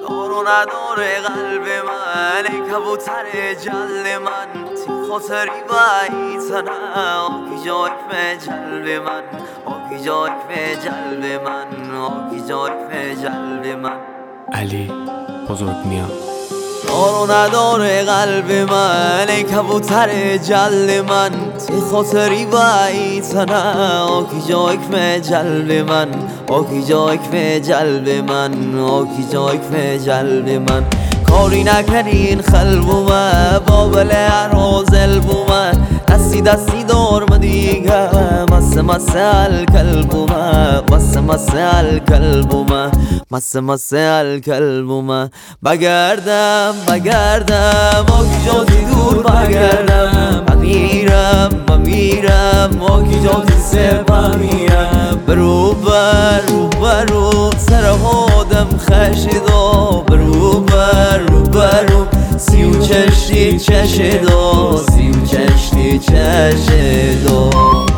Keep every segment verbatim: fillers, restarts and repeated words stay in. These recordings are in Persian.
دار و نداره قلب من ای کبوتر جل من تی خاطری بعیدتنه آکی جایک به جلب من آکی جایک به جلب من آکی جایک به جلب من علی بزرگ میام. دار و نداره قلب من ای کبوتر جل من تی خاطری بعیدتنه آکی جایک به جلب من آکی جایک به جلب من آکی جایک به جلب من کاری نکنین خلبومه بابل عرازل بومه دستی دستی دارم دیگه مسه مسه الکلبومه مسه مسه الکلبومه مسه مسه الکلبومه بگردم بگردم آکی جاتی دور بگردم بمیرم بمیرم آکی جاتی سه بمیرم برو بر رو برو سر آدم خشیدا برو بر رو برو سی و چشتی چشیدا سی و چشتی چشیدا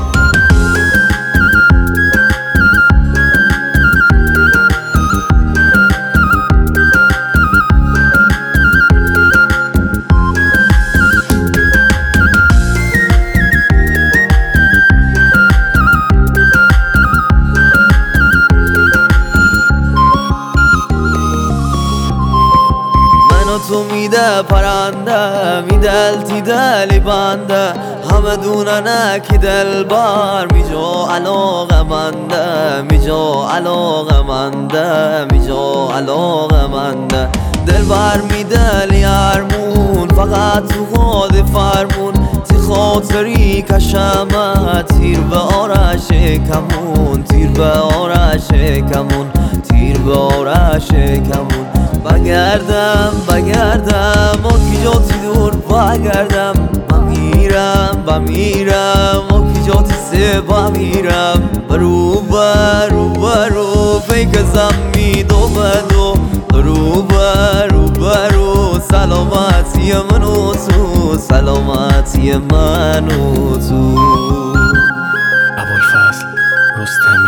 تو میده پرنده میدل تی دلی بنده همه دوننه که دل بر میجا علاقه منده میجا علاقه منده میجا علاقه منده دل بر میدل یارمون فقط تو خود فرمون تی خاطری کشمه تیر به آرش کمون تیر به آرش کمون تیر به آرش کمون بگردم بگردم آکی جاتی دور بگردم بمیرم بمیرم آکی جاتی سه بمیرم برو برو برو فیک زمی دو بدو برو برو برو سلامتی من و تو سلامتی من و تو ابوالفضل رستمی